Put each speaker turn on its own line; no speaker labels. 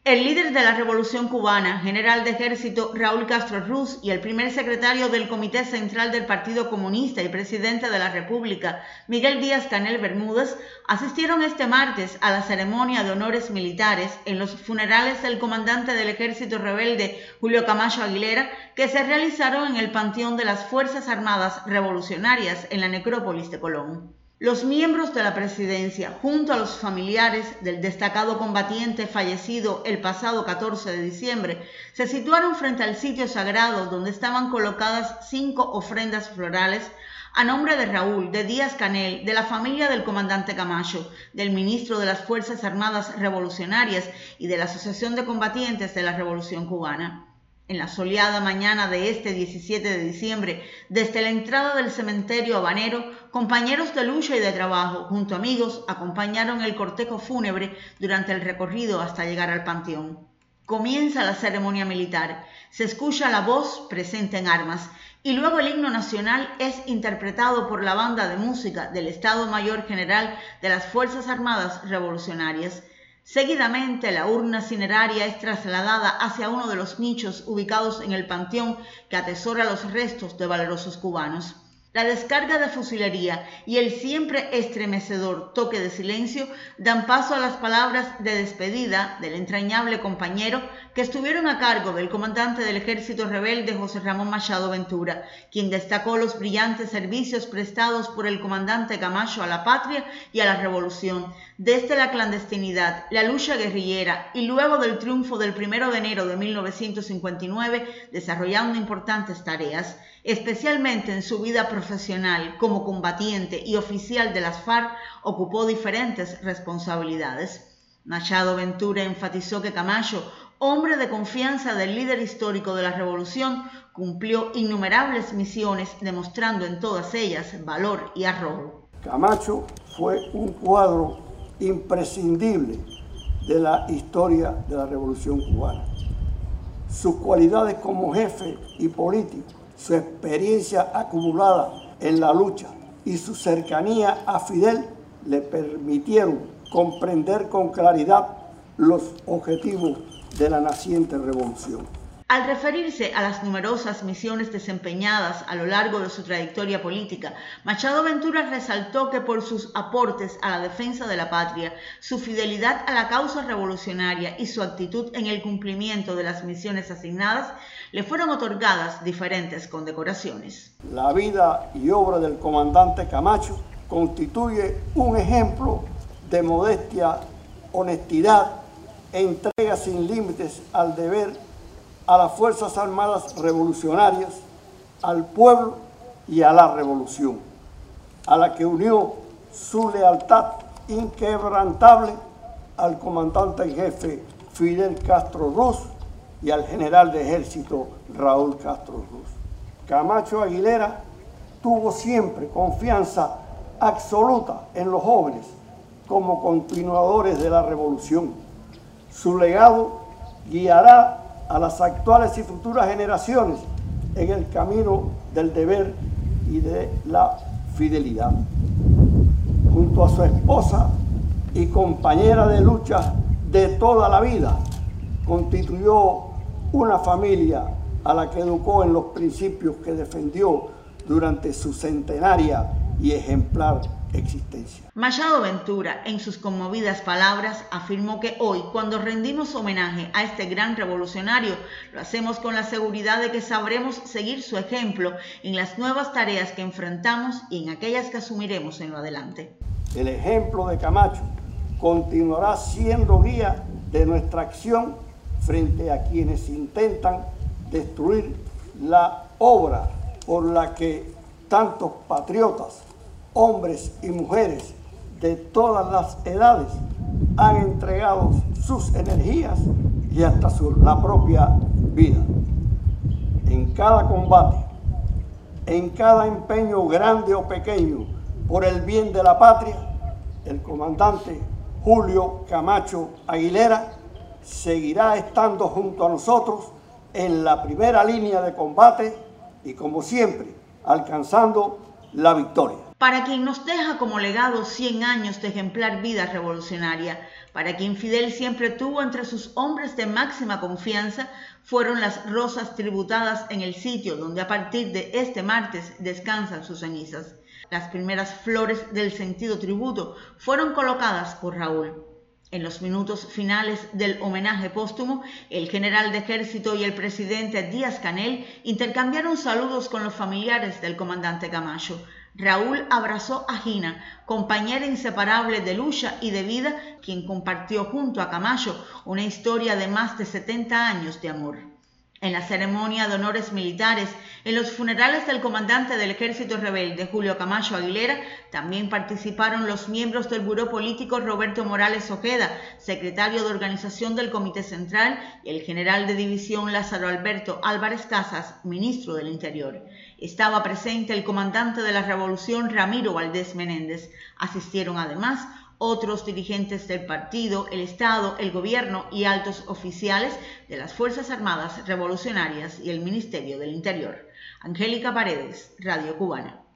El líder de la Revolución Cubana, general de ejército Raúl Castro Ruz, y el primer secretario del Comité Central del Partido Comunista y presidente de la República, Miguel Díaz-Canel Bermúdez, asistieron este martes a la ceremonia de honores militares en los funerales del comandante del ejército rebelde Julio Camacho Aguilera, que se realizaron en el Panteón de las Fuerzas Armadas Revolucionarias en la Necrópolis de Colón. Los miembros de la presidencia, junto a los familiares del destacado combatiente fallecido el pasado 14 de diciembre, se situaron frente al sitio sagrado donde estaban colocadas 5 ofrendas florales a nombre de Raúl, de Díaz-Canel, de la familia del comandante Camacho, del ministro de las Fuerzas Armadas Revolucionarias y de la Asociación de Combatientes de la Revolución Cubana. En la soleada mañana de este 17 de diciembre, desde la entrada del cementerio habanero, compañeros de lucha y de trabajo, junto a amigos, acompañaron el cortejo fúnebre durante el recorrido hasta llegar al panteón. Comienza la ceremonia militar, se escucha la voz presente en armas y luego el himno nacional es interpretado por la banda de música del Estado Mayor General de las Fuerzas Armadas Revolucionarias. Seguidamente, la urna cineraria es trasladada hacia uno de los nichos ubicados en el panteón que atesora los restos de valerosos cubanos. La descarga de fusilería y el siempre estremecedor toque de silencio dan paso a las palabras de despedida del entrañable compañero que estuvieron a cargo del comandante del ejército rebelde José Ramón Machado Ventura, quien destacó los brillantes servicios prestados por el comandante Camacho a la patria y a la revolución, desde la clandestinidad, la lucha guerrillera y luego del triunfo del 1 de enero de 1959, desarrollando importantes tareas, especialmente en su vida profesional como combatiente y oficial de las FARC, ocupó diferentes responsabilidades. Machado Ventura enfatizó que Camacho, hombre de confianza del líder histórico de la revolución, cumplió innumerables misiones, demostrando en todas ellas valor y arrojo.
Camacho fue un cuadro imprescindible de la historia de la Revolución Cubana. Sus cualidades como jefe y político, su experiencia acumulada en la lucha y su cercanía a Fidel le permitieron comprender con claridad los objetivos de la naciente revolución.
Al referirse a las numerosas misiones desempeñadas a lo largo de su trayectoria política, Machado Ventura resaltó que por sus aportes a la defensa de la patria, su fidelidad a la causa revolucionaria y su actitud en el cumplimiento de las misiones asignadas, le fueron otorgadas diferentes condecoraciones.
La vida y obra del comandante Camacho constituye un ejemplo de modestia, honestidad e entrega sin límites al deber, a las Fuerzas Armadas Revolucionarias, al pueblo y a la revolución, a la que unió su lealtad inquebrantable al comandante en jefe Fidel Castro Ruz y al general de ejército Raúl Castro Ruz. Camacho Aguilera tuvo siempre confianza absoluta en los jóvenes como continuadores de la revolución. Su legado guiará a las actuales y futuras generaciones en el camino del deber y de la fidelidad. Junto a su esposa y compañera de lucha de toda la vida, constituyó una familia a la que educó en los principios que defendió durante su centenaria y ejemplar existencia.
Machado Ventura, en sus conmovidas palabras, afirmó que hoy, cuando rendimos homenaje a este gran revolucionario, lo hacemos con la seguridad de que sabremos seguir su ejemplo en las nuevas tareas que enfrentamos y en aquellas que asumiremos en lo adelante.
El ejemplo de Camacho continuará siendo guía de nuestra acción frente a quienes intentan destruir la obra por la que tantos patriotas, hombres y mujeres de todas las edades han entregado sus energías y hasta la propia vida. En cada combate, en cada empeño grande o pequeño por el bien de la patria, el comandante Julio Camacho Aguilera seguirá estando junto a nosotros en la primera línea de combate y, como siempre, alcanzando la victoria.
Para quien nos deja como legado 100 años de ejemplar vida revolucionaria, para quien Fidel siempre tuvo entre sus hombres de máxima confianza, fueron las rosas tributadas en el sitio donde a partir de este martes descansan sus cenizas. Las primeras flores del sentido tributo fueron colocadas por Raúl. En los minutos finales del homenaje póstumo, el general de ejército y el presidente Díaz-Canel intercambiaron saludos con los familiares del comandante Camacho. Raúl abrazó a Gina, compañera inseparable de lucha y de vida, quien compartió junto a Camacho una historia de más de 70 años de amor. En la ceremonia de honores militares, en los funerales del comandante del ejército rebelde Julio Camacho Aguilera, también participaron los miembros del Buró Político Roberto Morales Ojeda, secretario de organización del Comité Central, y el general de división Lázaro Alberto Álvarez Casas, ministro del Interior. Estaba presente el comandante de la Revolución Ramiro Valdés Menéndez. Asistieron además otros dirigentes del partido, el Estado, el gobierno y altos oficiales de las Fuerzas Armadas Revolucionarias y el Ministerio del Interior. Angélica Paredes, Radio Cubana.